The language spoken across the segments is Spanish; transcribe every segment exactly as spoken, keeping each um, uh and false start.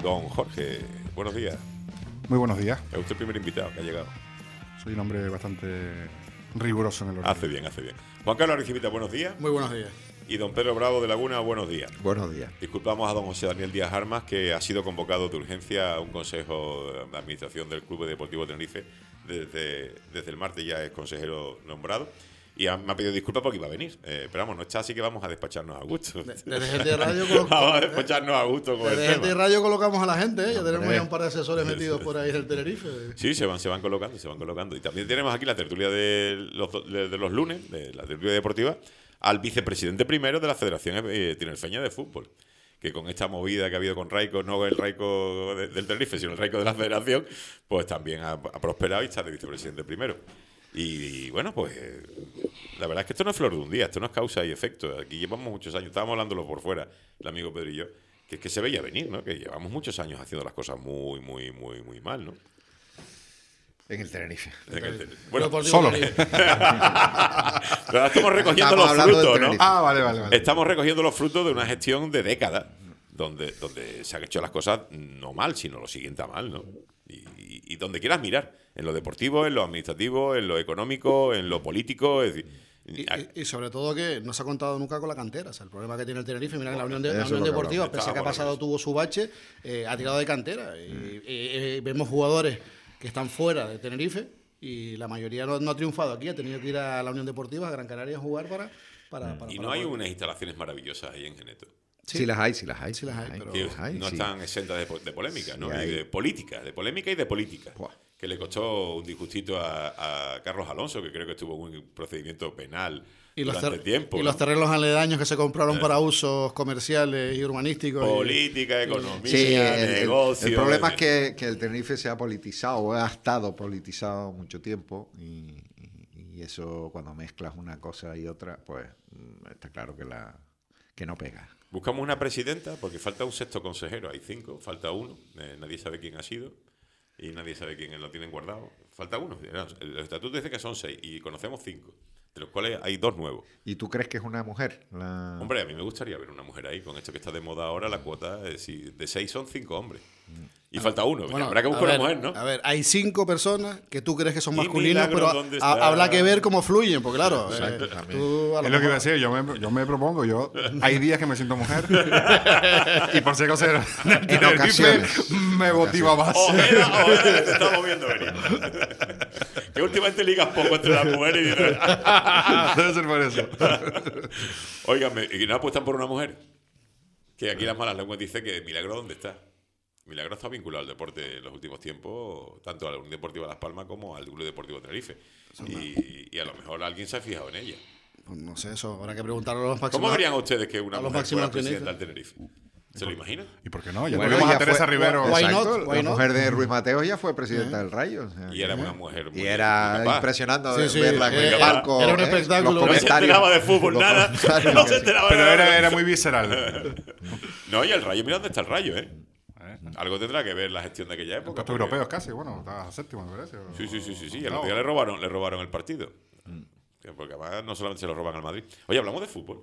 Don Jorge, buenos días. Muy buenos días. Es usted el primer invitado que ha llegado. Soy un hombre bastante riguroso en el horario. Hace bien, hace bien. Juan Carlos Aricivita, buenos días. Muy buenos días. Y don Pedro Bravo de Laguna, buenos días. Buenos días. Disculpamos a don José Daniel Díaz Armas, que ha sido convocado de urgencia a un consejo de administración del Club Deportivo Tenerife. Desde, desde el martes ya es consejero nombrado. Y ha, me ha pedido disculpas porque iba a venir. Eh, pero vamos, no está, así que vamos a despacharnos a gusto. Desde G T Radio colo- vamos a despacharnos a gusto con Desde el G T tema. Radio colocamos a la gente, ¿eh? Ya tenemos Hombre. ya un par de asesores metidos por ahí del Tenerife. Sí, se van, se van colocando, se van colocando. Y también tenemos aquí la tertulia de los, de, de los lunes, de la tertulia deportiva, al vicepresidente primero de la Federación eh, Tinerfeña de Fútbol. Que con esta movida que ha habido con Raico, no el Raico de, del Tenerife, sino el Raico de la Federación, pues también ha, ha prosperado y está de vicepresidente primero. Y, y bueno, pues eh, la verdad es que esto no es flor de un día, esto no es causa y efecto. Aquí llevamos muchos años, estábamos hablándolo por fuera, el amigo Pedro y yo, que es que se veía venir, ¿no? Que llevamos muchos años haciendo las cosas muy, muy, muy, muy mal, ¿no? En el Tenerife. En el Tenerife. Bueno, Deportivo solo. Tenerife. pero ahora estamos recogiendo Estamos los hablando del frutos, ¿no? Tenerife. Ah, vale, vale, vale. Estamos recogiendo los frutos de una gestión de décadas, donde, donde se han hecho las cosas no mal, sino lo siguiente a mal, ¿no? Y, y, y donde quieras mirar, en lo deportivo, en lo administrativo, en lo económico, en lo político, es decir, Y, y- y sobre todo que no se ha contado nunca con la cantera. O sea, el problema que tiene el Tenerife, mira que la Unión, de- Eso la es Unión lo que Deportiva, hablamos. pese a que ha Estábamos pasado, hablando tuvo su bache, eh, ha tirado de cantera. Y, y- y vemos jugadores que están fuera de Tenerife y la mayoría no, no ha triunfado aquí, ha tenido que ir a la Unión Deportiva, a Gran Canaria, a jugar para... para, para y para no hay poder- unas instalaciones maravillosas ahí en Geneto. Sí. Sí las hay, sí las hay. Sí las hay, pero- Que las hay, no sí. están exentas de, po- de polémica, Sí, ¿no? hay. Y de política, de polémica y de política. Buah. Que le costó un disgustito a, a Carlos Alonso, que creo que estuvo en un procedimiento penal Y los, durante ter- tiempo. y ¿no? los terrenos aledaños que se compraron para usos comerciales y urbanísticos. y- Política, economía, Sí, el, el- negocio. el problema es que, que el Tenerife se ha politizado, o ha estado politizado mucho tiempo, y, y- y eso cuando mezclas una cosa y otra, pues mm, está claro que, la, que no pega. Buscamos una presidenta porque falta un sexto consejero. Hay cinco, falta uno. Eh, nadie sabe quién ha sido y nadie sabe quién lo tienen guardado. Falta uno. El estatuto dice que son seis y conocemos cinco, de los cuales hay dos nuevos. ¿Y tú crees que es una mujer? La... Hombre, a mí me gustaría ver una mujer ahí. Con esto que está de moda ahora, la cuota de, si, de seis son cinco hombres. Y falta uno. Bueno, Habrá que a buscar ver, una mujer, ¿no? A ver, hay cinco personas que tú crees que son Y masculinos, Milagro, pero ¿dónde a- está? habrá que ver cómo fluyen, porque claro, Exacto, eh, también. tú a Es lo que mejor- iba a decir, yo me, yo me propongo, yo hay días que me siento mujer y por ser consejero del Tenerife ocasiones. me motiva más. Ojeda, Ojeda, te estamos viendo venir. Que últimamente ligas poco entre las mujeres y dices, Debe ser por eso. óigame, ¿y no apuestan por una mujer? Que aquí las malas lenguas dicen que Milagro, ¿dónde está? Milagro está vinculado al deporte en los últimos tiempos, tanto a la Unión Deportiva Las Palmas como al Club Deportivo Tenerife. Y, y a lo mejor alguien se ha fijado en ella. Pues no sé, eso habrá que preguntarle a los máximos. ¿Cómo verían ustedes que una a los mujer fuera máximos presidenta accionistas. del Tenerife? ¿Se lo imaginan? ¿Y por qué no? Ya Bueno, tuvimos a ella Teresa fue- Rivero. Why Exacto, not? Why la not? mujer de Ruiz Mateos ya fue presidenta del Rayo. o sea, Y era una mujer muy y era muy capaz. impresionante Sí, sí, verla en eh, el era- palco. era un ¿eh? espectáculo. Los No No se comentarios- enteraba de fútbol, los nada. comentarios No que se sí. enteraba Pero de era, nada. era muy visceral. No, y el Rayo, mira dónde está el Rayo, ¿eh? Eh, Algo tendrá que ver la gestión de aquella época. Puestos porque- europeos casi, bueno, estaba séptimo, me parece. o- Sí, sí, sí, sí, sí. El No. otro día le robaron, le robaron el partido. Que Porque además no solamente se lo roban al Madrid. Oye, hablamos de fútbol.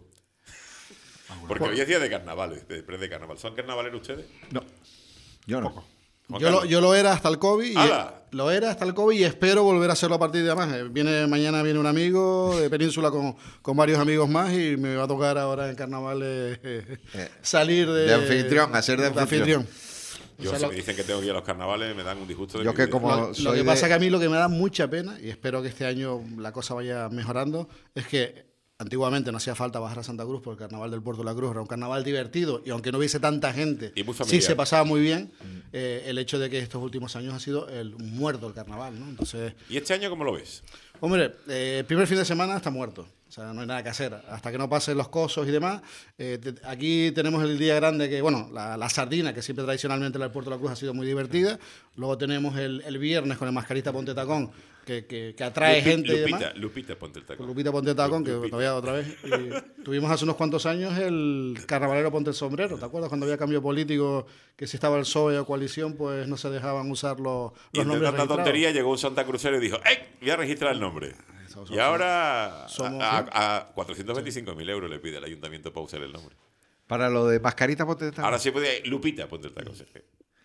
Porque hoy es día de carnavales, de pre de carnaval. ¿Son carnavaleros ustedes? No, yo no. Poco. Juan Yo lo, Carlos. yo lo era hasta el COVID. Y ¡Hala! lo era hasta el COVID y espero volver a hacerlo a partir de más. Eh, Viene, mañana viene un amigo de Península con, con varios amigos más y me va a tocar ahora en carnaval eh, eh, salir de, de anfitrión, hacer de anfitrión. Yo, O sea, si lo- me dicen que tengo que ir a los carnavales, me dan un disgusto de Yo mi que vida. como- Lo, lo soy que de- pasa que a mí lo que me da mucha pena, y espero que este año la cosa vaya mejorando, es que antiguamente no hacía falta bajar a Santa Cruz porque el carnaval del Puerto de la Cruz era un carnaval divertido y aunque no hubiese tanta gente, Y muy sí familiar. se pasaba muy bien. Eh, el hecho de que estos últimos años ha sido el muerto el carnaval, ¿no? Entonces, ¿Y este año cómo lo ves? hombre, eh, el primer fin de semana está muerto. O sea, no hay nada que hacer. Hasta que no pasen los cosos y demás. Eh, te- aquí tenemos el día grande que, bueno, la, la sardina, que siempre tradicionalmente en el Puerto de la Cruz ha sido muy divertida. Luego tenemos el, el viernes con el Mascarita Ponte Tacón, que, que, que atrae Lupi- gente y Lupita, demás. Lupita, ponte el Con tacón. Lupita Ponte Tacón, que Lupita. todavía otra vez. Y tuvimos hace unos cuantos años el carnavalero Ponte el Sombrero. ¿Te acuerdas cuando había cambio político? Que si estaba el P S O E o coalición, pues no se dejaban usar los, Y los entre nombres tanta registrados. tontería llegó un Santa Crucero y dijo, ¡eh! Voy a registrar el nombre. Somos- Y ahora somos- a, a- a cuatrocientos veinticinco mil euros le pide el ayuntamiento para usar el nombre. Para lo de mascarita, ponte esta- Ahora sí puede, Lupita, ponte el tacón. sí.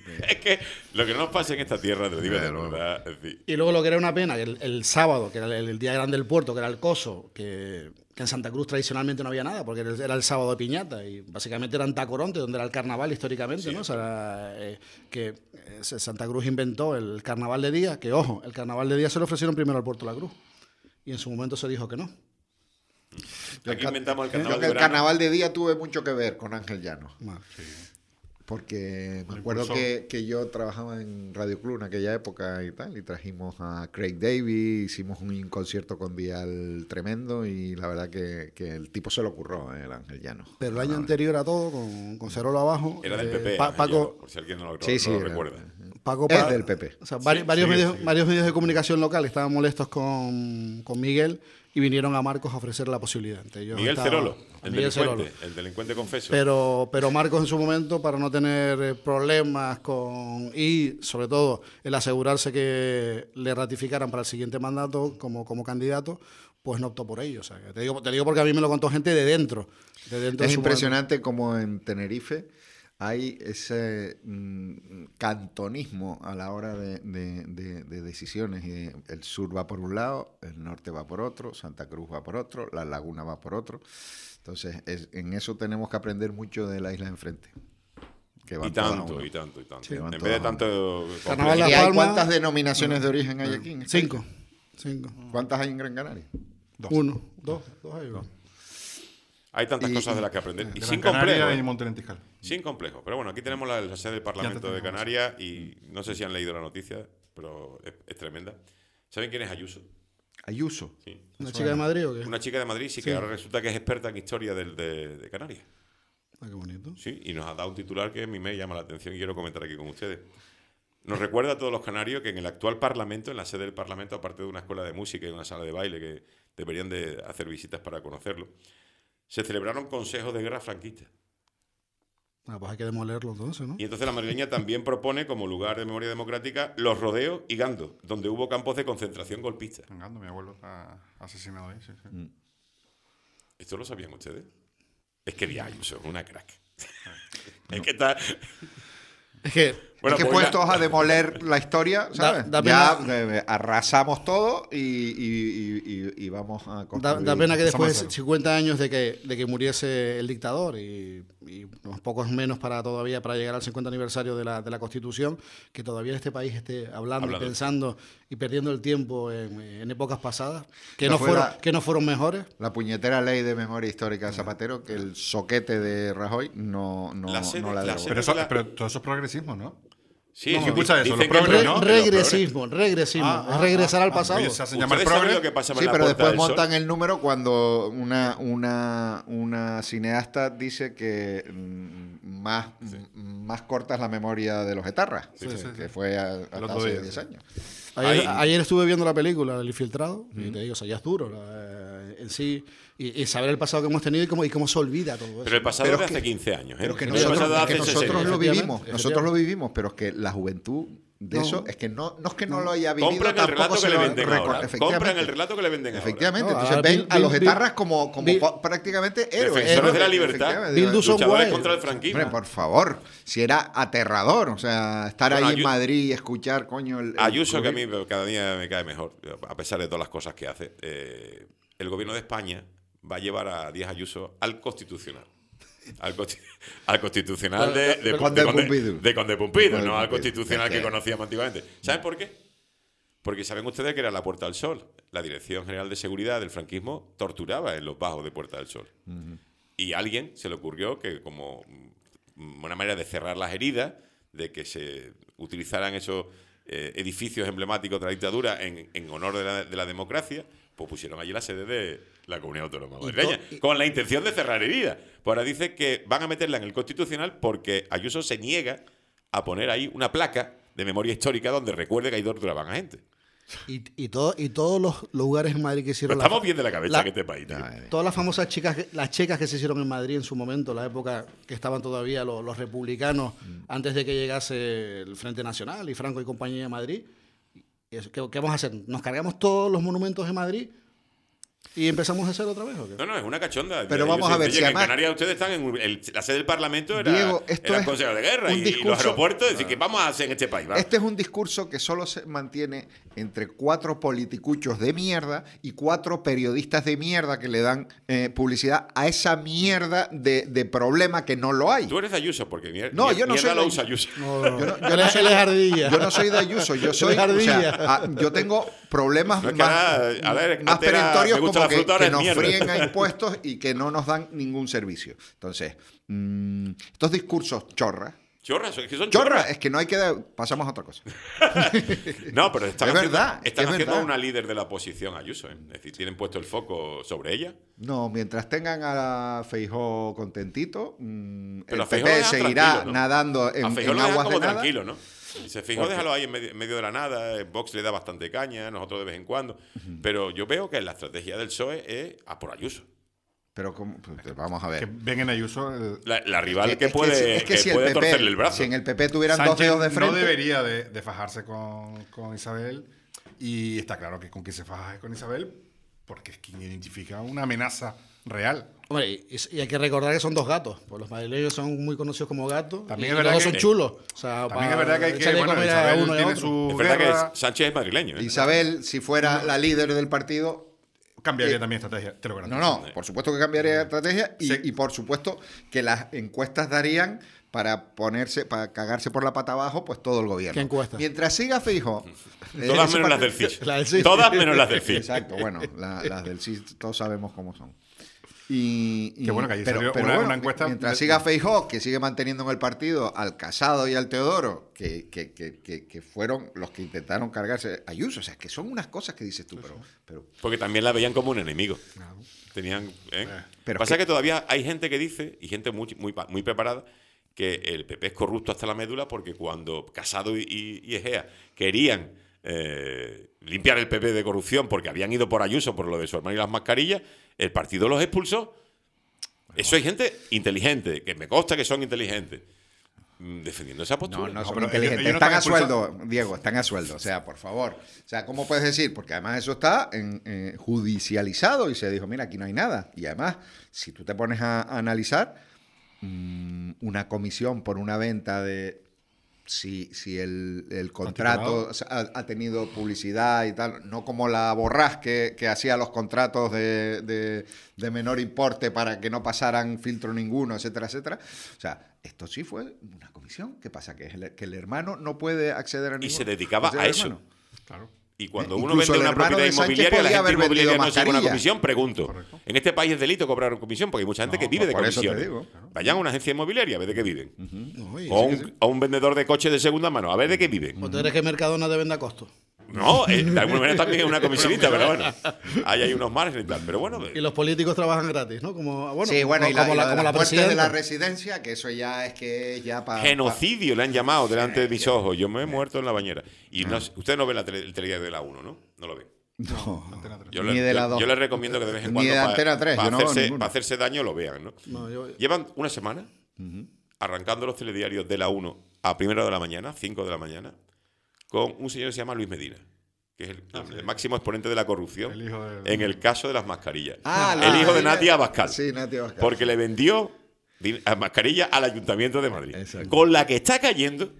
Es que lo que no nos pasa en esta tierra, te lo digo de Pero- verdad. Es decir, Y luego lo que era una pena, que el, el sábado, que era el, el día grande del puerto, que era el coso, que, que en Santa Cruz tradicionalmente no había nada, porque era el, era el sábado de piñata, y básicamente era en Tacoronte, donde era el carnaval históricamente, ¿no? O sea, eh, que eh, Santa Cruz inventó el carnaval de día, que ojo, el carnaval de día se lo ofrecieron primero al Puerto de la Cruz, y en su momento se dijo que no. Yo aquí ca- inventamos el yo carnaval que de el verano. carnaval de día tuve mucho que ver con Ángel Llano. Bueno, Porque me Lo acuerdo impulsó. que, que yo trabajaba en Radio Club en aquella época y tal, y trajimos a Craig Davis, hicimos un concierto con Dial tremendo y la verdad que, que el tipo se lo ocurrió, eh, el Ángel Llano. pero el año anterior a todo, con, con Cerolo abajo, Era del eh, P P, Pa- Ángel Paco, Llano, por si alguien no lo, Sí, sí, no lo era- recuerda. Paco Es Pa- del P P. O sea, vari- varios, sí, medios, sí. varios medios de comunicación local estaban molestos con, con Miguel y vinieron a Marcos a ofrecer la posibilidad. Entre ellos Miguel estaba- Cerolo, el Miguel delincuente, Cerolo. el delincuente confeso. Pero, pero Marcos en su momento, para no tener eh, problemas con y sobre todo el asegurarse que le ratificaran para el siguiente mandato como, como candidato, pues no optó por ello. O sea, que te digo, te digo porque a mí me lo contó gente de dentro. De dentro Es de su impresionante como en Tenerife hay ese mm, cantonismo a la hora de, de- de- de decisiones. Y el sur va por un lado, el norte va por otro, Santa Cruz va por otro, la laguna va por otro. Entonces, es- en eso tenemos que aprender mucho de la isla de enfrente. Que van Y todas a tanto, una. y tanto, y tanto. Sí, van en todas vez de a tanto... Carnaval ¿Y Las hay Palmas- cuántas denominaciones de origen hay aquí? en esta Cinco. isla? Cinco. ¿Cuántas hay en Gran Canaria? Dos. Uno. Dos. Dos hay. dos. Hay tantas Y- cosas de las que aprender. Y Gran sin Canaria complejo. y ¿eh? Montelentiscal. Sin complejo. Pero bueno, aquí tenemos la, la sede del Parlamento de tenemos. Canarias y no sé si han leído la noticia, pero es, es tremenda. ¿Saben quién es Ayuso? Ayuso. Sí. ¿Una chica de Madrid o qué? Una chica de Madrid, sí, que Sí. ahora resulta que es experta en historia del- de, de Canarias. Ah, qué bonito. Sí, y nos ha dado un titular que a mí me llama la atención y quiero comentar aquí con ustedes. Nos recuerda a todos los canarios que en el actual Parlamento, en la sede del Parlamento, aparte de una escuela de música y una sala de baile que deberían de hacer visitas para conocerlo, se celebraron consejos de guerra franquista. Ah, pues hay que demolerlo entonces, ¿no? Y entonces la madrileña también propone como lugar de memoria democrática Los Rodeos y Gando, donde hubo campos de concentración golpistas. Vengando, mi abuelo está asesinado ahí, sí, sí. ¿Esto lo sabían ustedes? Es que Díaz Ayuso es una crack. Es que está... Es que Bueno, es que pues puestos a demoler la historia, ¿sabes? da ya pena- eh, arrasamos todo y, y- y- y- y vamos a Da, construir. da pena que después de Pasamos a cincuenta años de que, de que muriese el dictador y, y unos pocos menos para todavía para llegar al cincuenta aniversario de la, de la Constitución, que todavía este país esté hablando, Hablando. y pensando y perdiendo el tiempo en, en épocas pasadas, que Esa no, fue fueron, la- que no fueron mejores. La puñetera ley de memoria histórica de Zapatero, que el soquete de Rajoy no, no, La sede- no la la derogó. sede- Pero, eso, la- pero todo eso es progresismo, ¿no? Sí, No, es no, que escucha dicen eso, los que progres, el- ¿no? los regresismo, regresismo, Ah, es regresar ah, al ah, pasado. oye, se hace llamar ¿Ustedes saben progre. lo que pasa en Sí, la pero Puerta después del Sol? montan el número cuando una, una, una cineasta dice que mm, más, mm, más corta es la memoria de los etarras, Sí, sí, sí. que fue a- hasta otro hace día. diez años. Ayer, Ahí- ayer estuve viendo la película, El Infiltrado, y te digo, o sea, ya es duro la- en sí, y, y saber el pasado que hemos tenido y cómo, y cómo se olvida todo eso. Pero el pasado Pero es de es que- hace quince años. ¿eh? Pero que El nosotros, pasado de que hace nosotros sesenta. lo Efectivamente, vivimos, nosotros lo efectivamente. vivimos, pero es que la juventud de No. eso es que no, no es que no lo haya vivido, Compran el tampoco relato se que le lo venden recor- ahora. efectivamente. Compran el relato que le venden ahora. Efectivamente, No, entonces ahora ven Bill- a los Bill- etarras como, como Bill- pa- prácticamente héroes. Defensores de la Héroes, libertad. efectivamente. Bill Dawson Luchadores White. contra el franquismo. Hombre, por favor, si era aterrador, o sea, estar Bueno, ahí en Ayu- Madrid y escuchar, coño, el, el Ayuso, que a club- mí cada día me cae mejor, a pesar de todas las cosas que hace. eh, el gobierno de España va a llevar a Díaz Ayuso al Constitucional. Al, consti- al Constitucional de, de, De Conde de Conde- Pompidou. de Conde Pompidou, Conde no al Pompidou. Constitucional Es que que- conocíamos antiguamente. ¿Saben por qué? Porque saben ustedes que era la Puerta del Sol. La Dirección General de Seguridad del franquismo torturaba en los bajos de Puerta del Sol. Y a alguien se le ocurrió que como mm, una manera de cerrar las heridas, de que se utilizaran esos eh, edificios emblemáticos de la dictadura en, en honor de la, de la democracia, pues pusieron allí la sede de la Comunidad Autónoma Madrileña, to- y- con la intención de cerrar heridas. Pues ahora dice que van a meterla en el Constitucional porque Ayuso se niega a poner ahí una placa de memoria histórica donde recuerde que ahí torturaban a gente. Y, y, todo, y todos los lugares en Madrid que Pero hicieron... la- estamos bien de la cabeza la- que este país, tío. Todas las famosas chicas, que- las checas que se hicieron en Madrid en su momento, la época que estaban todavía los, los republicanos, antes de que llegase el Frente Nacional y Franco y compañía de Madrid. Y eso, ¿qué, qué vamos a hacer? ¿Nos cargamos todos los monumentos de Madrid? ¿Y empezamos a hacer otra vez o qué? No, no, es una cachonda. Pero Yo vamos sé- a ver, oye, si que además- en Canarias ustedes están en un- el- la sede del Parlamento era, Diego, esto era el es Consejo de Guerra un y, y los discurso- aeropuertos. Es decir, que vamos a hacer en este país? Va. Este es un discurso que solo se mantiene entre cuatro politicuchos de mierda y cuatro periodistas de mierda que le dan eh, publicidad a esa mierda de, de problema que no lo hay. Tú eres de Ayuso, porque mier- No, mier- yo no mierda soy lo de- usa Ayuso. No, no. Yo no- yo Él no es- soy- él es ardilla. Yo no soy de Ayuso, yo soy, Eres o sea, ardilla. ah, yo tengo problemas No, es que más, ahora- ahora eres- más antes era, perentorios me gusta como la que, fruta, ahora que es nos mierda. fríen a impuestos y que no nos dan ningún servicio. Entonces, mm, estos discursos chorras, Chorras, es que son chorras, chorras. es que no hay que... Pasamos a otra cosa. No, pero están Es haciendo, verdad, están es haciendo verdad. una líder de la oposición Ayuso. ¿eh? Es decir, tienen puesto el foco sobre ella. No, mientras tengan a Feijó contentito, mm, Pero el a Feijóo P P dejan seguirá tranquilo, ¿no? nadando en, A Feijóo en lo dejan aguas como de nada. tranquilo, ¿no? Se fijó, ¿Por qué? déjalo ahí en medio, en medio de la nada. Vox le da bastante caña, nosotros de vez en cuando. Pero yo veo que la estrategia del P S O E es a por Ayuso. Pero ¿cómo? Pues, vamos a Que ver. ven en Ayuso. el- La, la rival Es que, es puede, si- es que si el puede P P torcerle el brazo. Si en el P P tuvieran dos Sánchez dedos de frente. no debería de, de fajarse con, con Isabel. Y está claro que con quien se faja es con Isabel, porque es quien identifica una amenaza real. Hombre, y, y hay que recordar que son dos gatos. Pues los madrileños son muy conocidos como gatos. También y es verdad los dos que- son chulos. O sea, También pa- es verdad que hay que. echarle Bueno, comer a Isabel uno y a tiene otro. su Es verdad guerra, que Sánchez es madrileño. ¿eh? Isabel, si fuera la líder del partido. cambiaría eh, también estrategia, te lo No, garantizo. no, por supuesto que cambiaría de estrategia y, Sí. y por supuesto que las encuestas darían para ponerse, para cagarse por la pata abajo, pues todo el gobierno. ¿Qué encuestas? Mientras siga Feijóo. eh, Todas ese menos las part- del C I S. La del C I S. Todas menos las del C I S. Exacto, bueno, la- las del C I S todos sabemos cómo son. Y, y- Qué bueno que ayer salió una- bueno, una encuesta mientras de- siga Feijóo, que sigue manteniendo en el partido al Casado y al Teodoro, que, que, que, que, que fueron los que intentaron cargarse a Ayuso. O sea, que son unas cosas que dices tú, pero, pero Porque también la veían como un enemigo. Tenían, ¿eh? Pero Pasa que- que todavía hay gente que dice, y gente muy, muy, pa- muy preparada, que el P P es corrupto hasta la médula porque cuando Casado y, y- y Egea querían eh, limpiar el P P de corrupción porque habían ido por Ayuso por lo de su hermano y las mascarillas, el partido los expulsó. Eso hay gente inteligente, que me consta que son inteligentes, mm, defendiendo esa no, postura. no son pero inteligentes. ellos- ellos no están a están sueldo, Diego, están a sueldo. O sea, por favor. O sea, ¿cómo puedes decir? Porque además eso está en, eh, judicializado y se dijo, mira, aquí no hay nada. Y además, si tú te pones a, a analizar mm, una comisión por una venta de si, si el, el contrato ha, ha tenido publicidad y tal, no como la Borrás que, que hacía los contratos de, de, de menor importe para que no pasaran filtro ninguno, etcétera, etcétera. O sea, esto sí fue una comisión. ¿Qué pasa? Que, es el, que el hermano no puede acceder a Y ningún... se dedicaba acceder a al eso. hermano. Claro. Y cuando Eh, uno incluso vende el una hermano propiedad de Sánchez inmobiliaria, la podía gente haber vendido inmobiliaria no sigue una mascarilla. comisión, pregunto. Correcto. En este país es delito cobrar una comisión porque hay mucha gente No, que vive de por eso te comisiones. digo, claro. Vayan a una agencia inmobiliaria a ver de qué viven. No, y- O a un, a un vendedor de coches de segunda mano, a ver de qué viven. ¿O tú crees que Mercadona te vende a costo? No, eh, de alguna manera también es una comisionista, pero bueno, ahí hay unos márgenes y tal. Pero bueno, Y los políticos trabajan gratis, ¿no? Como, bueno, Sí, bueno, como, y la, como y la, la de como las la muertes de la presidenta. residencia, que eso ya es que es ya para... genocidio le han llamado delante de mis ojos. Yo me he muerto en la bañera. Y no, usted no ve la tele, el telediario de la uno, ¿no? No lo ve. No. Antena tres. Yo Ni le, de la yo- dos. yo le recomiendo que de vez en Ni cuando de pa- Antena tres, pa yo no veo hacerse, ninguno. pa hacerse daño lo vean, ¿no? No, yo- Llevan una semana arrancando los telediarios de la uno a primera de la mañana, cinco de la mañana, con un señor que se llama Luis Medina, que es el, el máximo exponente de la corrupción El hijo de- en el caso de las mascarillas. Ah, el la- hijo de la- Natia Abascal. Sí, Natia Abascal. Porque le vendió di- a mascarilla al Ayuntamiento de Madrid. Exacto. Con la que está cayendo.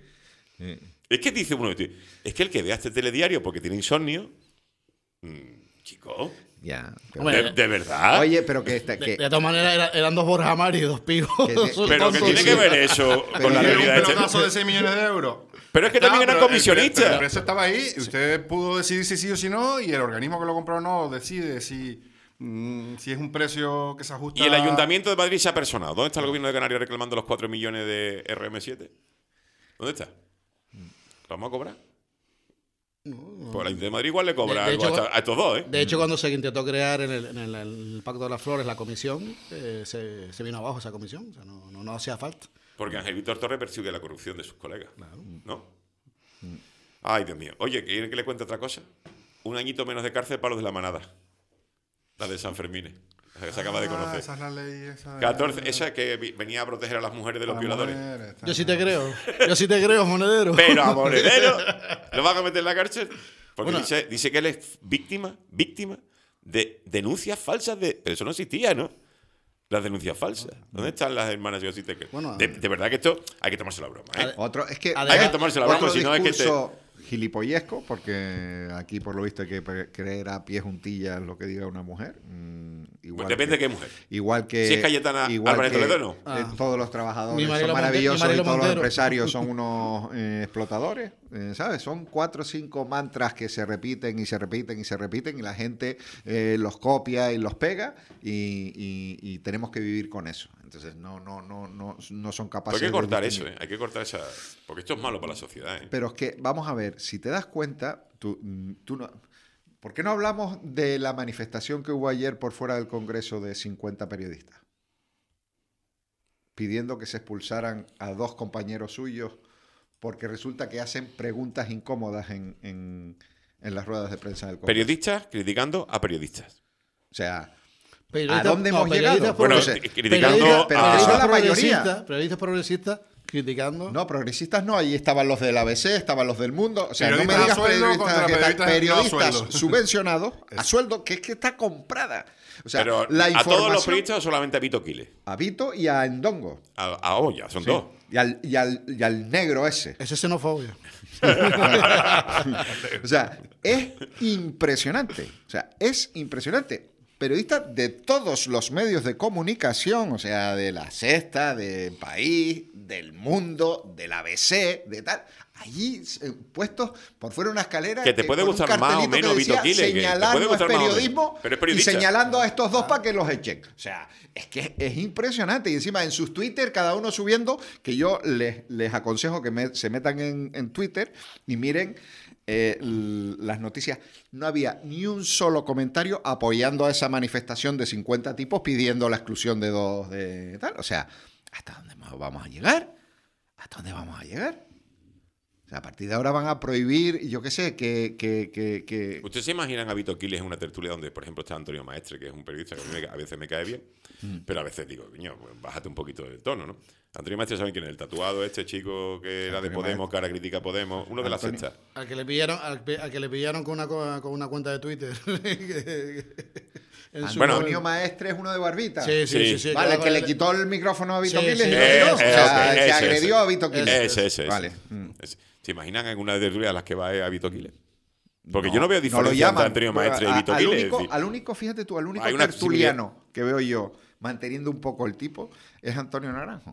Es que dice uno, es que el que vea este telediario porque tiene insomnio, mm, chico, Ya. pero- Hombre, de, de verdad. Oye, pero que... Está, De, que de todas maneras, era- eran dos Borja Mari y dos pigos. Que- que- pero que sí, tiene sí. que ver eso Pero con la tiene Tiene realidad un de pelotazo este- de seis millones de euros. Pero es que también Está, eran pero el- comisionistas. pero El precio estaba ahí, usted pudo decidir si sí o si no, y el organismo que lo compró no decide si, mm, si es un precio que se ajusta. Y el Ayuntamiento de Madrid se ha personado. ¿Dónde está el gobierno de Canarias reclamando los cuatro millones de R M siete? ¿Dónde está? ¿Lo vamos a cobrar? Pues el Ayuntamiento de Madrid igual le cobra De- de algo hecho, a, esta- a estos dos, ¿eh? De hecho, cuando se intentó crear en el, en el- en el Pacto de las Flores la comisión, eh, se, se vino abajo esa comisión. O sea, no, no, no hacía falta. Porque Ángel Víctor Torres persigue la corrupción de sus colegas. ¿No? Ay, Dios mío. Oye, ¿quieren que le cuente otra cosa? Un añito menos de cárcel para los de la manada. La de San Fermín. Esa que se acaba de Ah, conocer. esa es la ley. Esa de- catorce, esa que vi- venía a proteger a las mujeres de los para violadores. mujeres, está. Yo sí te creo. Yo sí te creo, monedero. Pero a Monedero lo van a meter en la cárcel. Porque Bueno. dice, dice que él es víctima, víctima de denuncias falsas de... Pero eso no existía, ¿no? Las denuncias falsas. ¿Dónde están las hermanas Yo sí te creo? Bueno, de, de verdad que esto hay que tomarse la broma, ¿eh? Otro, es que Además- hay que tomarse la broma, otro si no es que te... discurso gilipollesco, porque aquí por lo visto hay que pre- creer a pie juntillas lo que diga una mujer. Mm, igual Pues depende que, de qué mujer. Igual que... Si es Cayetana igual Álvarez que, Toledo, ¿no? eh, Ah. todos los trabajadores Mi son Marilo Monte- maravillosos mi Marilo y todos los Montero. empresarios son unos eh, explotadores, eh, ¿sabes? Son cuatro o cinco mantras que se repiten y se repiten y se repiten y la gente eh, los copia y los pega y, y- y tenemos que vivir con eso. Entonces no, no, no, no, no son Pues capaces hay que cortar de eso, distinguir. ¿eh? Hay que cortar esa... Porque esto es malo para la sociedad, ¿eh? Pero es que, vamos a ver, si te das cuenta, tú, mm, tú no... ¿Por qué no hablamos de la manifestación que hubo ayer por fuera del Congreso de cincuenta periodistas? Pidiendo que se expulsaran a dos compañeros suyos porque resulta que hacen preguntas incómodas en, en, en las ruedas de prensa del Congreso. Periodistas criticando a periodistas. O sea, Periodistas- ¿a dónde no, hemos periodistas llegado? Bueno, progresistas- cri- criticando periodistas- a- pero periodistas eso es la progresistas- mayoría. Periodistas progresistas criticando. no, progresistas no, ahí estaban los del A B C, estaban los del Mundo. O sea, no me Periodistas digas a sueldo periodistas, contra que tal- periodistas no a periodistas sueldo. subvencionados a sueldo, que es que está comprada. O sea, Pero la ¿a todos los información periodistas o solamente a Vito Quiles? a Vito y a Endongo. A, a Olla, son Sí. dos. Y al, y, al, y al negro ese. Eso es xenofobia. O sea, es impresionante. O sea, es impresionante. Periodistas de todos los medios de comunicación, o sea, de La Sexta, de País, del Mundo, del A B C, de tal, allí eh, puestos por fuera de una escalera Que te puede con un gustar más o cartelito que menos Vito decía, Quiles, que te señalar puede no es gustar más o menos. periodismo Pero es y periodista. señalando a estos dos para que los echen. O sea, es que es impresionante. Y encima en sus Twitter, cada uno subiendo, que yo les, les aconsejo que me- se metan en, en Twitter y miren eh, l- las noticias. No había ni un solo comentario apoyando a esa manifestación de cincuenta tipos pidiendo la exclusión de dos de tal. O sea, ¿hasta dónde vamos a llegar? ¿Hasta dónde vamos a llegar? O sea, a partir de ahora van a prohibir, yo qué sé, que... que, que, que... ¿Ustedes se imaginan a Vito Quiles en una tertulia donde, por ejemplo, está Antonio Maestre, que es un periodista que a, mí me- a veces me cae bien, pero a veces digo, coño, pues bájate un poquito del tono, ¿no? Antonio Maestre, ¿saben quién es? El tatuado este chico que era de Antonio Podemos, que ahora critica a Podemos, uno de la Antonio- sexta. Al que le pillaron, al, pe- al que le pillaron con una, co- con una cuenta de Twitter. En su- Bueno, Antonio Maestre es uno de barbita. Sí, sí, sí. Sí. sí, Vale, que que le quitó el micrófono a Vito Sí, Quiles sí. y lo Eh, tiró. eh, O sea, ok, que ese, agredió ese. a Vito Quiles. Ese, ese, ese. Vale. Mm. Ese. ¿Se imaginan en una tertulia a las que va a Vito Quiles? Porque No, yo no veo lo diferencia entre llaman, Antonio pero Maestre y a- Vito al Quiles. único, es decir, al único, fíjate tú, al único Hay una tertuliano que veo yo manteniendo un poco el tipo es Antonio Naranjo.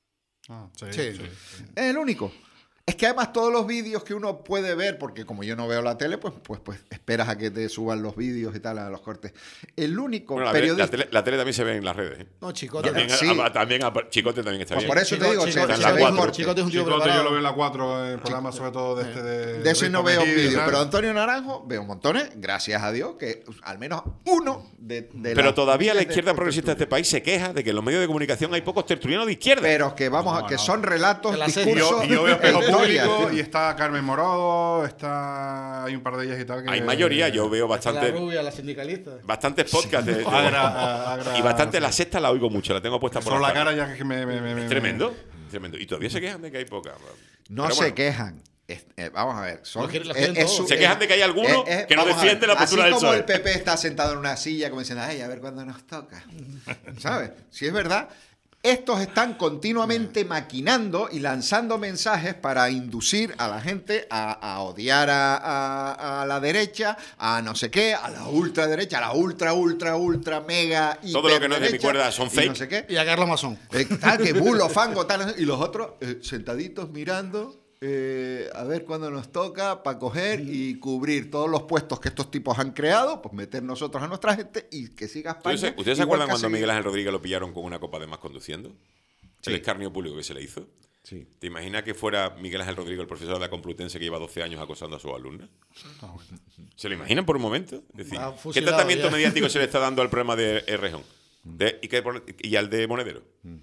Ah, sí, Sí. sí. Es el único. Es que además todos los vídeos que uno puede ver, porque como yo no veo la tele, pues, pues, pues esperas a que te suban los vídeos y tal, a los cortes. El único bueno, la, tele- periodista... la tele, la tele también se ve en las redes. ¿eh? No, Chicote. También, Sí. a- a- también a- Chicote también está Pues bien. por eso te Chico- digo, Chico- se, Chico- se la ven cuatro. cortes. Chicote es un tío Chicote, yo preparado. lo veo en la cuatro, en programas sobre todo de este de... De ese no Risto veo Mejía y vídeos, tal. pero Antonio Naranjo veo montones, gracias a Dios, que al menos uno de, de Pero las todavía la miles de izquierda progresista de este país se queja de que en los medios de comunicación hay pocos tertulianos de izquierda. Pero que vamos a, No, que no. son relatos, En la Y serie. discursos, yo, y yo veo Espejo e historias, Público tío. y está Carmen Morodo, está hay un par de ellas y tal. Que, Hay mayoría, yo veo La bastante, rubia, la sindicalista. bastantes podcasts de, de- Agra- agra- y bastante la sexta la oigo mucho, la tengo puesta por Solo la las cara tardes. ya que me... me, me- me- Es tremendo, tremendo. Y todavía se quejan de que hay poca. No Pero se bueno, quejan. Es- eh, vamos a ver. Son, Lo quieren- lo es- quieren es todo. su- Se es- quejan de que hay alguno es- es- que no vamos a defiende ver, la postura así del como P S O E. el P P está sentado en una silla como diciendo, ay, a ver cuándo nos toca. ¿Sabes? Si es verdad. Estos están continuamente maquinando y lanzando mensajes para inducir a la gente a, a odiar a, a- a la derecha, a no sé qué, a la ultraderecha, a la ultra, ultra, ultra, mega, Todo lo que no es de mi hiperderecha, cuerda son y fake. no sé qué. Y a Carlos Masón. Eh, tal, que bulo, fango, tal, y los otros eh, sentaditos mirando eh, a ver cuándo nos toca para coger y cubrir todos los puestos que estos tipos han creado, pues meter nosotros a nuestra gente y que siga España. ¿Ustedes, se- ¿ustedes se igual acuerdan que cuando ha Miguel seguido. Ángel Rodríguez lo pillaron con una copa de más conduciendo? Sí. El escarnio público que se le hizo. Sí. ¿Te imaginas que fuera Miguel Ángel Rodríguez, el profesor de la Complutense que lleva doce años acosando a sus alumnos? ¿Se lo imaginan por un momento? Es decir, Ah, ¿qué fusilado tratamiento ya. mediático se le está dando al programa de Errejón? De- y, qué pone- y al de Monedero.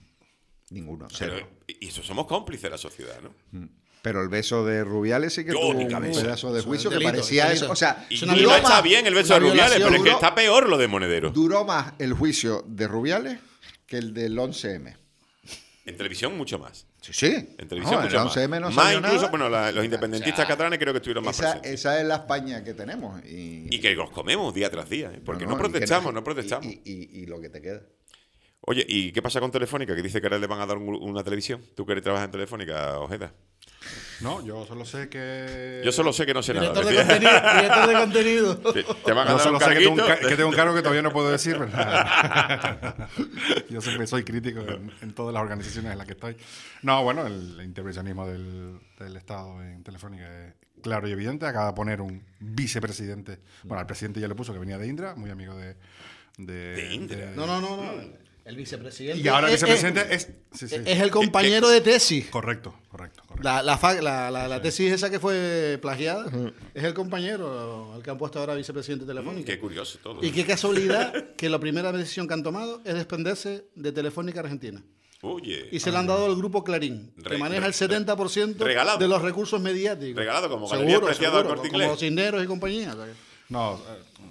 Ninguno, Pero, cero. y eso somos cómplices de la sociedad, ¿no? Pero el beso de Rubiales sí que Yo, tuvo ni un cabeza. pedazo de Eso juicio es que delito, parecía delito. eso. O sea, Y, Es una y no violación. está bien el beso de Una Rubiales, violación. pero es que Duró- está peor lo de Monedero. duró más el juicio de Rubiales que el del once eme. En televisión, mucho más. Sí, sí. En televisión No, mucho el más. once eme no más salió incluso, nada. bueno, la- los independentistas O sea, catalanes creo que estuvieron más Esa, presentes. esa es la España que tenemos. Y, Y que los comemos día tras día, ¿eh? porque no, y que protestamos, no protestamos. Y, y- y lo que te queda. Oye, ¿y qué pasa con Telefónica? Que dice que ahora le van a dar un- una televisión. ¿Tú que trabajas en Telefónica, Ojeda? No, yo solo sé que. Yo solo sé que no sé nada. Director de decía. contenido. Director de contenido. Te, te van a Yo dar un solo sé que tengo un, carguito. ca- que tengo un cargo que todavía no puedo decir, ¿verdad? Yo siempre soy crítico en, en todas las organizaciones en las que estoy. No, bueno, el intervencionismo del, del Estado en Telefónica es claro y evidente. Acaba de poner un vicepresidente. Bueno, al presidente ya le puso que venía de Indra, muy amigo de. De, De Indra. No, no, no, no. El vicepresidente. Y ahora el es- vicepresidente es, es. Sí, sí. es el compañero de tesis. Correcto, correcto, correcto. La, la, fa- la, la, la tesis esa que fue plagiada es el compañero al que han puesto ahora vicepresidente Telefónica. Qué curioso todo. Y qué casualidad que la primera decisión que han tomado es desprenderse de Telefónica Argentina. Oye, Y se la han dado al grupo Clarín, Re- que maneja re- el setenta por ciento regalado. de los recursos mediáticos. Regalado, como Galería seguro, Preciado seguro, al Corte como Inglés. los Cisneros y compañía. o sea que- No, eh,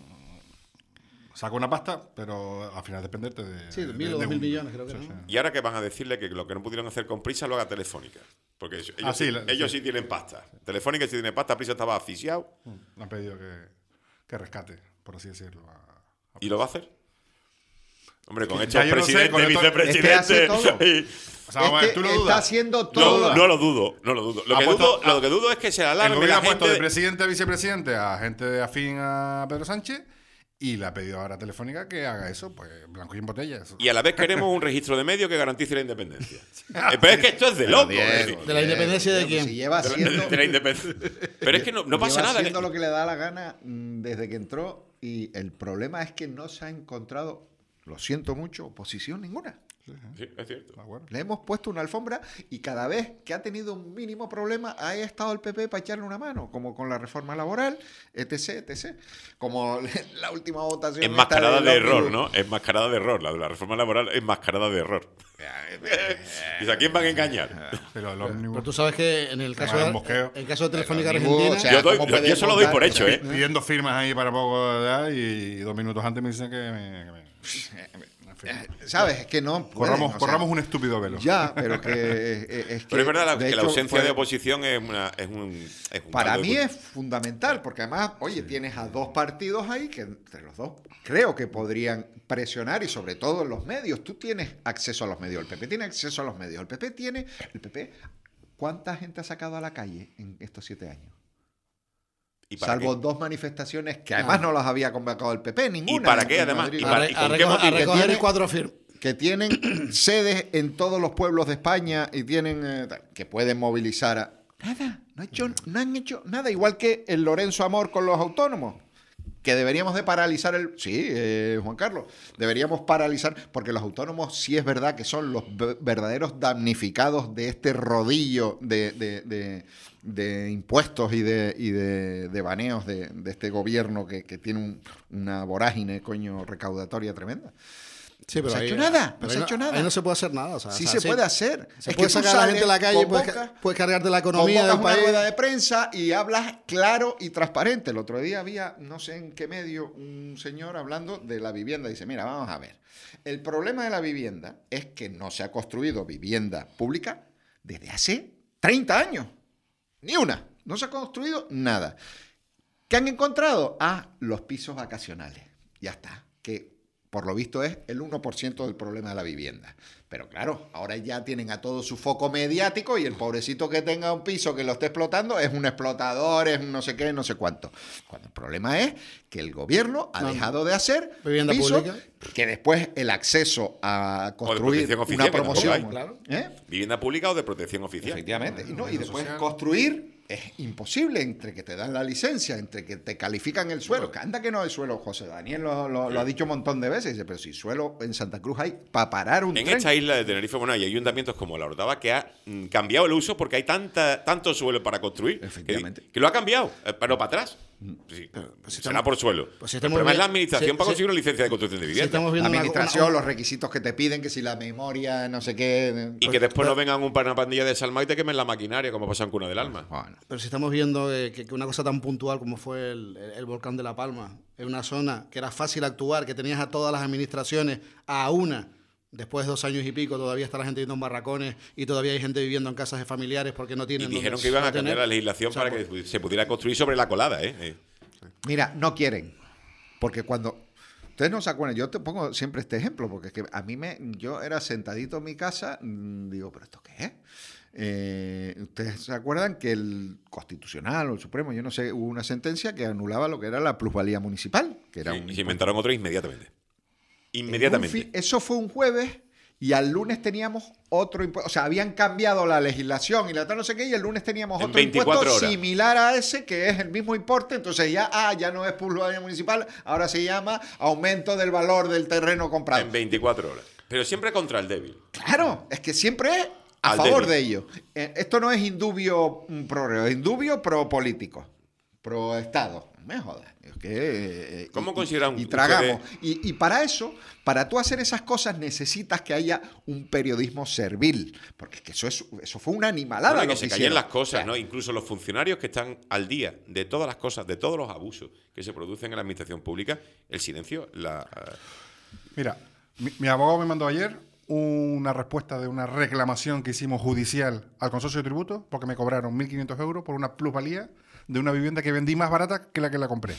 saca una pasta, pero al final dependerte de. Sí, de de- mil o de dos mil un- millones, creo que sí, era, sí. ¿no? y ahora que van a decirle que lo que no pudieron hacer con Prisa lo haga Telefónica. Porque ellos, Ah, sí, sí, la- ellos sí. sí tienen pasta. Telefónica sí tiene pasta, Prisa estaba asfixiado. Le han pedido que, que rescate, por así decirlo. a- a- ¿Y lo va a hacer? Hombre, con Ya hechos yo no sé, presidente, con esto- vicepresidente. es que hace todo. y- O sea, Es bueno, que tú lo está dudas. haciendo todo. No, no lo dudo, no lo dudo. Lo, Ha que, puesto- dudo, ha- lo que dudo es que se El alarme gobierno la ha puesto gente. de presidente a vicepresidente a gente de afín a Pedro Sánchez y le ha pedido ahora a Telefónica que haga eso, pues blanco y en botella. Eso. Y a la vez queremos un registro de medios que garantice la independencia. Eh, Pero es que esto es de loco. Diego, es decir, ¿De la independencia de Diego, quién? Si lleva de la- haciendo, de la independencia. Pero es que no, no pasa lleva nada. haciendo lo que le da la gana mm, desde que entró y el problema es que no se ha encontrado, lo siento mucho, oposición ninguna. Sí, es cierto. Ah, bueno. Le hemos puesto una alfombra y cada vez que ha tenido un mínimo problema ha estado el P P para echarle una mano, como con la reforma laboral, etc, etcétera. Como la última votación. Enmascarada esta de del error, ómnibus. ¿no? Enmascarada de error. La de la reforma laboral es enmascarada de error. ¿Y a quién van a engañar? Pero el ómnibus. Pero tú sabes que en el caso Ah, de, un mosqueo. en el caso de Telefónica Pero, amigo, Argentina, o sea, Yo, doy- ¿cómo yo puedes eso lo doy por montar? hecho, ¿eh? Pidiendo firmas ahí para poco ¿verdad? Y dos minutos antes me dicen que me. que me- en fin. ¿Sabes? Es que no. pueden, Corramos, o sea, corramos un estúpido velo. Ya, pero que. eh, eh, es que Pero es verdad la- de que la hecho, ausencia fue- de oposición es, una, es un. es un Para caldo de mí cultivo. es fundamental, porque además, oye, tienes a dos partidos ahí que entre los dos creo que podrían presionar y sobre todo en los medios. Tú tienes acceso a los medios, el P P tiene acceso a los medios, el P P tiene, el P P, ¿cuánta gente ha sacado a la calle en estos siete años? ¿Y para Salvo qué? dos manifestaciones que además no las había convocado el P P, ninguna. ¿Y para en- qué, en además? Madrid. ¿Y a, para- re- y a con qué recoger, a motivo? recoger tiene- cuatro firmas. Que tienen sedes en todos los pueblos de España y tienen eh, tal, que pueden movilizar a... Nada, no, ha hecho, no han hecho nada, igual que el Lorenzo Amor con los autónomos, que deberíamos de paralizar el... Sí, eh, Juan Carlos, deberíamos paralizar, porque los autónomos sí es verdad que son los ve- verdaderos damnificados de este rodillo de, de- de- de impuestos y de, y de, de baneos de, de este gobierno que, que tiene un- una vorágine, coño, recaudatoria tremenda. Sí, No se ha ahí- hecho nada, pero no se ahí ha hecho nada. Ahí no se puede hacer nada. O sea, Sí o sea, se puede hacer. Se Es puede que tú sacar a la gente a la sales, calle, puedes, convocas- ca- puedes cargarte la economía Convocas del una país. rueda de prensa y hablas claro y transparente. El otro día había, no sé en qué medio, un señor hablando de la vivienda. Dice, mira, vamos a ver. El problema de la vivienda es que no se ha construido vivienda pública desde hace treinta años. Ni una. No se ha construido nada. ¿Qué han encontrado? Ah, los pisos vacacionales. Ya está. Que por lo visto es el uno por ciento del problema de la vivienda. Pero claro, ahora ya tienen a todo su foco mediático y el pobrecito que tenga un piso que lo esté explotando es un explotador, es un no sé qué, no sé cuánto. Cuando el problema es que el gobierno ha No. dejado de hacer Vivienda pisos, pública. que después el acceso a construir protección oficial, una que tampoco promoción. hay. Claro. ¿eh? ¿Vivienda pública o de protección oficial? Efectivamente. Y, no, y Bueno, después social. construir es imposible entre que te dan la licencia, entre que te califican el suelo. Que anda que no hay suelo. José Daniel lo, lo- lo ha dicho un montón de veces. Dice, pero si suelo en Santa Cruz hay para parar un En tren. esta isla de Tenerife, bueno, hay ayuntamientos como la Orotava que ha mm, cambiado el uso porque hay tanta, tanto suelo para construir. que- Efectivamente. Que, lo ha cambiado, eh, pero para atrás. Sí, si será estamos- por suelo. pues si el estamos problema es la bien- administración si- para si- conseguir una licencia de construcción de Si vivienda. estamos La viendo una- administración, una- los requisitos que te piden, que si la memoria, no sé qué. Y que después no vengan un, una pandilla de Salma y te quemen la maquinaria, como pasa en Cuna del Alma. Bueno, Pero si estamos viendo eh, que, que una cosa tan puntual como fue el, el- el volcán de La Palma, en una zona que era fácil actuar, que tenías a todas las administraciones a una Después de dos años y pico todavía está la gente viviendo en barracones y todavía hay gente viviendo en casas de familiares porque no Y tienen... dijeron donde que iban a tener. cambiar la legislación O sea, para que se pudiera construir sobre la colada, ¿eh? Eh. Mira, no quieren. Porque cuando... Ustedes no se acuerdan, yo te pongo siempre este ejemplo, porque es que a mí me... Yo era sentadito en mi casa, mmm, digo, ¿pero esto qué es? Eh, Ustedes se acuerdan que el Constitucional o el Supremo, yo no sé, hubo una sentencia que anulaba lo que era la plusvalía municipal. Que era Sí, un y se inventaron otro inmediatamente. En un Inmediatamente. fin- eso fue un jueves y al lunes teníamos otro impuesto. O sea, habían cambiado la legislación y la tal no sé qué, y el lunes teníamos En otro veinticuatro impuesto horas. similar a ese, que es el mismo importe. Entonces ya, ah, ya no es plusvalía municipal, ahora se llama aumento del valor del terreno comprado. En veinticuatro horas. Pero siempre contra el débil. Claro, es que siempre es a Al favor débil. de ellos. Eh, esto no es indubio mm, pro reo, es indubio pro político, pro Estado. Me jodas. Es que, eh, ¿Cómo y- consideran Y, y tragamos. ustedes- Y, y para eso, para tú hacer esas cosas, necesitas que haya un periodismo servil. Porque es que eso, es, eso fue una animalada. Bueno, y lo que se callen hicieron. las cosas, O sea, ¿no? Incluso los funcionarios que están al día de todas las cosas, de todos los abusos que se producen en la administración pública, el silencio, la... Mira, mi, mi abogado me mandó ayer una respuesta de una reclamación que hicimos judicial al consorcio de tributos porque me cobraron mil quinientos euros por una plusvalía de una vivienda que vendí más barata que la que la compré.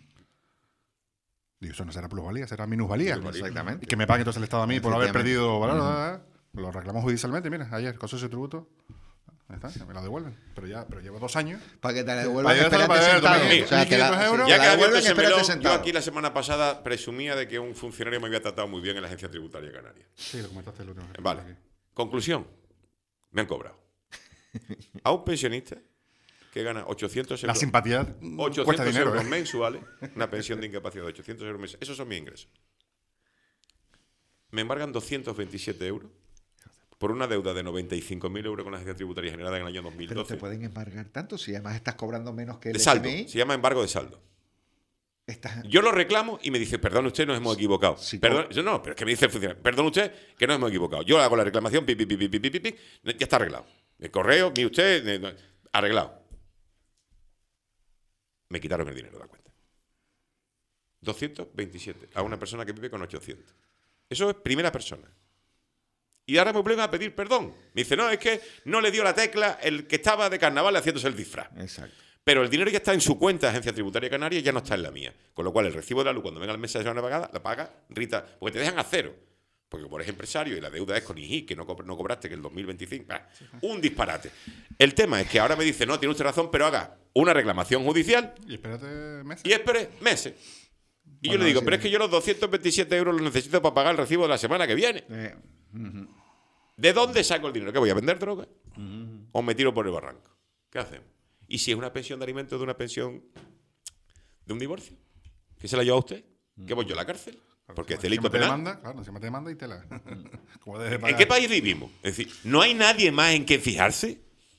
Digo, eso no será plusvalía, será minusvalía. Exactamente. Y que me pague entonces el Estado a mí por haber Efectivamente. perdido valor. Lo reclamó judicialmente, mira, ayer, consorcio de tributos. Ahí está, ya me lo devuelven. Pero ya, pero llevo dos años. Para que te la devuelvan, Para espérate para ver, sentado. también, O sea, te la- mil quinientos euros. te Ya la que abierto devuelven, ese espérate melón, yo sentado. aquí la semana pasada presumía de que un funcionario me había tratado muy bien en la Agencia Tributaria Canaria. Sí, lo comentaste el último. Vale. Conclusión. Me han cobrado. A un pensionista que gana ochocientos La euros. simpatía cuesta ochocientos dinero. euros ¿eh? mensuales, una pensión de incapacidad de ochocientos euros mensuales. Esos son mis ingresos. Me embargan doscientos veintisiete euros por una deuda de noventa y cinco mil euros con la Agencia Tributaria generada en el año dos mil Pero te doce. pueden embargar tanto si además estás cobrando menos que el De saldo. F M I. Se llama embargo de saldo. Estás- Yo lo reclamo y me dice, perdón usted, nos hemos equivocado. Sí, Perdón, yo no, pero es que me dice el funcionario, perdón usted, que nos hemos equivocado. Yo hago la reclamación, pi, pi, pi, pi, pi, pi, pi, pi, ya está arreglado. El correo, ni usted, ni- no, arreglado. Me quitaron el dinero de la cuenta. doscientos veintisiete a una persona que vive con ochocientos. Eso es primera persona. Y ahora me vuelven a pedir perdón. Me dice, no, es que no le dio la tecla el que estaba de carnaval haciéndose el disfraz. Exacto. Pero el dinero ya está en su cuenta de Agencia Tributaria Canaria y ya no está en la mía. Con lo cual, el recibo de la luz, cuando venga el mes de semana pagada, la paga Rita. Porque te dejan a cero. Porque como eres empresario y la deuda es con I G I, que no, co- no cobraste que el dos mil veinticinco. bah, un disparate. El tema es que ahora me dice, no, tiene usted razón, pero haga una reclamación judicial Y espérate meses. y espere meses. Y yo Bueno, le digo, sí. pero es que yo los doscientos veintisiete euros los necesito para pagar el recibo de la semana que viene. Eh, ¿De dónde saco el dinero? ¿Qué voy a vender droga? ¿O me tiro por el barranco? ¿Qué hacemos? ¿Y si es una pensión de alimentos de una pensión de un divorcio? ¿Que se la lleva usted? ¿Que voy yo a la cárcel? Porque es Si delito me te penal. demanda, claro, si me te demanda y te la. Como dejes de ¿En pagar. qué país vivimos? Es decir, ¿no hay nadie más en quien fijarse?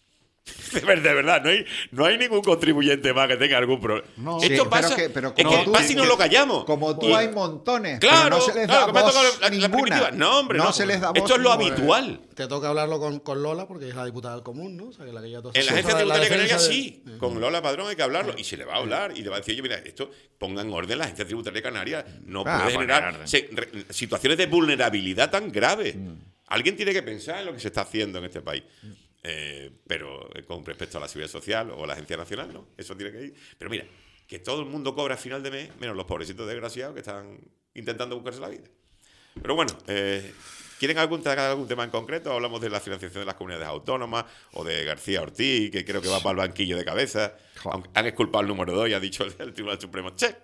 De verdad, de verdad, no hay, no hay ningún contribuyente más que tenga algún problema. No. Esto Sí, pero pasa, que- pero es como que tú- pasa y no que- lo callamos. Como tú Y- hay montones. Claro, pero no se les claro, da que me ha voz tocado la, la ninguna. primitiva. No, hombre, no. se les da voz Esto es lo ninguna. habitual. Te toca hablarlo con, con Lola porque es la diputada del común, ¿no? O sea, que la que ya todos- En la Sí, Agencia la Tributaria defensa Canaria de- sí, con Lola Padrón hay que hablarlo y se le va a hablar y le va a decir, oye, mira, esto ponga en orden la Agencia Tributaria Canaria, no Ah, puede poner generar orden. se- re- situaciones de vulnerabilidad tan graves. Alguien tiene que pensar en lo que se está haciendo en este país. Eh, pero eh, con respecto a la Seguridad Social o a la Agencia Nacional, no, eso tiene que ir. Pero mira, que todo el mundo cobra a final de mes, menos los pobrecitos desgraciados que están intentando buscarse la vida. Pero bueno, eh, ¿quieren algún, tratar algún tema en concreto? Hablamos de la financiación de las comunidades autónomas o de García Ortiz, que creo que va para el banquillo de cabeza. Aunque han exculpado al número dos y ha dicho el, el Tribunal Supremo, che,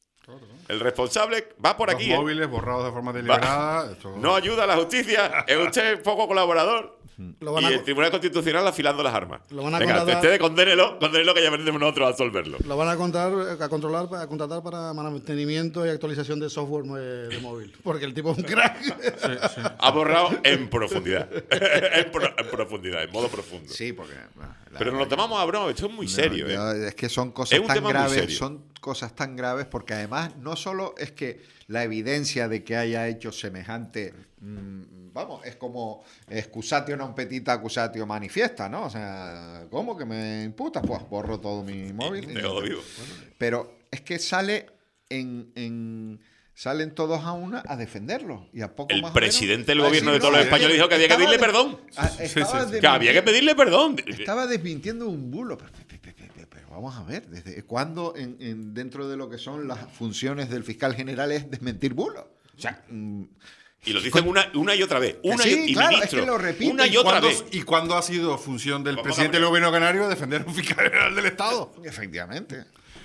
el responsable va por Los aquí. ¿eh? móviles borrados de forma deliberada. esto- No ayuda a la justicia, es usted poco colaborador. Lo van Y a- el Tribunal Constitucional afilando las armas. Lo van a Venga, contratar- ustedes condénelo, condénelo que ya vendremos nosotros a absolverlo. Lo van a contar, a controlar, a contratar para mantenimiento y actualización de software de, de móvil. Porque el tipo es un crack. Ha borrado en profundidad. en, pro- en profundidad, en modo profundo. Sí, porque. bueno, la Pero nos lo verdad tomamos a broma, esto es muy que- serio. No, ¿eh? yo- Es que son Es cosas un tan tema muy graves. serio. Son cosas tan graves porque además no solo es que la evidencia de que haya hecho semejante. mm, vamos, es como excusatio non petita accusatio manifiesta, ¿no? O sea, ¿cómo que me imputas? Pues borro todo mi móvil. Te jodo vivo. Pero es que sale en, en salen todos a una a defenderlo. Y a poco El más presidente del o menos, gobierno a de decir, todos no, los es españoles dijo que había que estaba pedirle de- perdón. a- estaba Que había que pedirle perdón. Estaba desmintiendo un bulo. Pero, pero, pero, pero, pero vamos a ver, ¿desde cuándo en, en- dentro de lo que son las funciones del fiscal general es desmentir bulos? O sea, mm, Y lo dicen una, una y otra vez. Una sí, y, y claro, ministro, es que lo repiten. una y ¿Y otra cuándo, vez. ¿Y cuándo ha sido función del Vamos presidente a del gobierno canario defender a un fiscal general del Estado? efectivamente.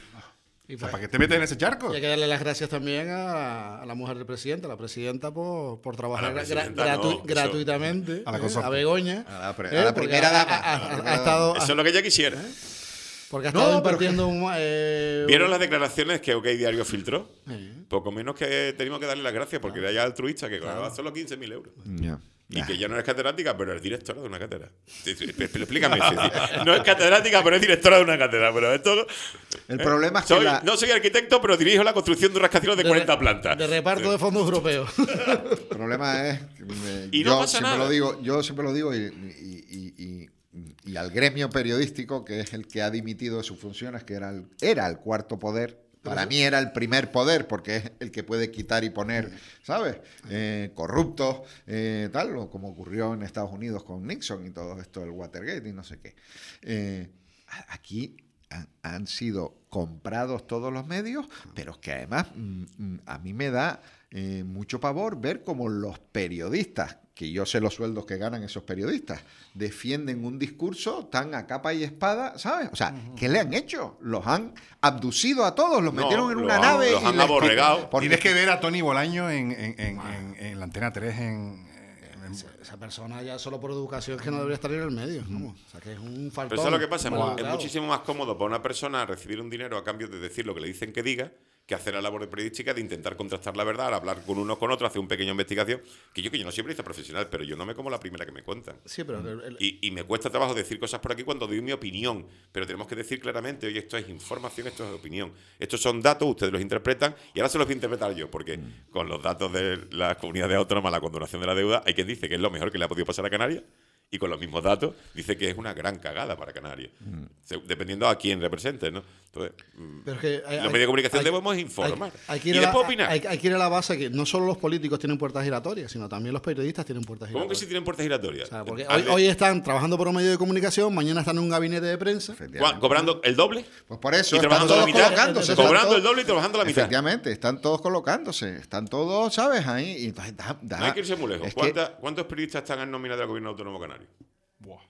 Y O sea, pues, ¿para qué te metes en ese charco? y hay que darle las gracias también a, a la mujer del presidente, a la presidenta, por, por trabajar A la gra- presidenta gratu- no, eso- gratuitamente. A la eh, consorte. a Begoña. A la pre- eh, a la porque primera ha- dama, ha- ha- a la primera ha estado, Eso es lo que ella quisiera. porque ha No, estado pero que- impartiendo un. eh, ¿Vieron las declaraciones que OK Diario filtró? Sí. Poco menos que tenemos que darle las gracias porque era ya altruista, que cobraba solo quince mil euros. Ya. Y que ya no es catedrática, pero es directora de una cátedra. Sí, sí, pero explícame. sí, sí. No es catedrática, pero es directora de una cátedra. Pero esto, El ¿eh? problema es que Soy- la- No soy arquitecto, pero dirijo la construcción de un rascacielos de, de cuarenta re- plantas. De reparto de fondos europeos. El problema es que me- Y no yo pasa siempre nada. lo digo, yo siempre lo digo y, y- y- y- y al gremio periodístico, que es el que ha dimitido de sus funciones, que era el, era el cuarto poder. Para mí era el primer poder, porque es el que puede quitar y poner, ¿sabes? Eh, corruptos, eh, tal, o como ocurrió en Estados Unidos con Nixon y todo esto, el Watergate y no sé qué. Eh, a- aquí han, han sido comprados todos los medios, pero es que además mm, mm, a mí me da eh, mucho pavor ver cómo los periodistas, que yo sé los sueldos que ganan esos periodistas, defienden un discurso tan a capa y espada, ¿sabes? O sea, ¿qué le han hecho? Los han abducido a todos, los No, metieron en los una han- nave los y han les- aborregado. porque- Tienes que ver a Tony Bolaño en, en, en, en- en la Antena tres en... en- Esa persona ya solo por educación es que no debería estar en el medio. vamos. O sea, que es un faltón. Pero eso es lo que pasa. mal Es educado. muchísimo más cómodo para una persona recibir un dinero a cambio de decir lo que le dicen que diga que hacer la labor periodística de intentar contrastar la verdad, hablar con uno con otro, hacer una pequeña investigación. Que yo, que yo no siempre hice profesional, pero yo no me como la primera que me cuentan. Sí, pero el- el- Y, y me cuesta trabajo decir cosas por aquí cuando doy mi opinión, pero tenemos que decir claramente, oye, esto es información, esto es opinión. Estos son datos, ustedes los interpretan y ahora se los voy a interpretar yo, porque con los datos de las comunidades autónomas, la condonación de la deuda, hay quien dice que es lo mejor que le ha podido pasar a Canarias y con los mismos datos dice que es una gran cagada para Canarias, Se- dependiendo a quién represente, ¿no? Entonces, mm, pero es que hay- los hay- medios de comunicación hay- debemos informar. hay- hay que y ir a la- después opinar. Hay, hay que ir a la base que no solo los políticos tienen puertas giratorias, sino también los periodistas tienen puertas ¿Cómo que giratorias. si tienen puertas giratorias? O sea, porque Al hoy, de- hoy están trabajando por un medio de comunicación, mañana están en un gabinete de prensa. Efectivamente. ¿Cuá- ¿Cobrando el doble? Pues por eso Y están trabajando todos la mitad, colocándose. están cobrando todos- el doble y trabajando la mitad. Efectivamente, están todos colocándose, están todos, ¿sabes? Ahí. Y entonces da- da- No hay que irse muy lejos. es que- ¿Cuánta- ¿Cuántos periodistas están en nómina del gobierno autónomo canario? Buah.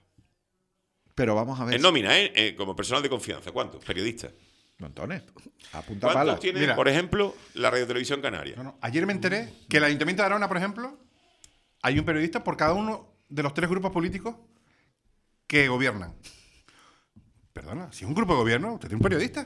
pero vamos a ver. En nómina, ¿eh? Eh, Como personal de confianza. ¿Cuántos? Periodistas. Montones. A punta ¿Cuántos pala. tiene, Mira. por ejemplo, la Radio Televisión Canaria? No, no. Ayer me enteré que el Ayuntamiento de Arona, por ejemplo, hay un periodista por cada uno de los tres grupos políticos que gobiernan. Perdona, si es un grupo de gobierno, usted tiene un periodista.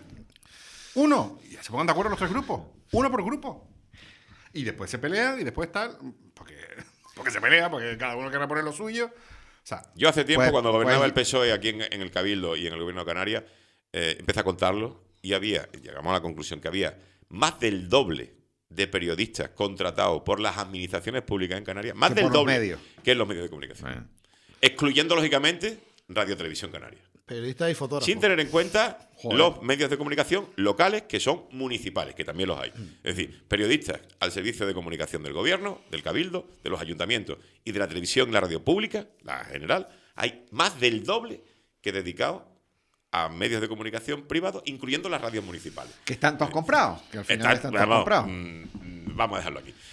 Uno. Y se pongan de acuerdo los tres grupos. Uno por grupo. Y después se pelean y después tal. Porque, porque se pelea, porque cada uno quiere poner lo suyo. O sea, Yo hace tiempo, Pues- cuando gobernaba pues- el P S O E aquí en, en el Cabildo y en el gobierno de Canarias, eh, empecé a contarlo y había, llegamos a la conclusión que había más del doble de periodistas contratados por las administraciones públicas en Canarias, más Que del por los doble medios. que en los medios de comunicación. Bueno. Excluyendo, lógicamente, Radio Televisión Canaria. Periodistas y fotógrafos. Sin tener en cuenta Joder. los medios de comunicación locales que son municipales, que también los hay. Es decir, periodistas al servicio de comunicación del gobierno, del cabildo, de los ayuntamientos y de la televisión y la radio pública, la general, hay más del doble que dedicados a medios de comunicación privados, incluyendo las radios municipales. Que están todos comprados. Que al final Está- están todos vamos, comprados. mm, mm, vamos a dejarlo aquí.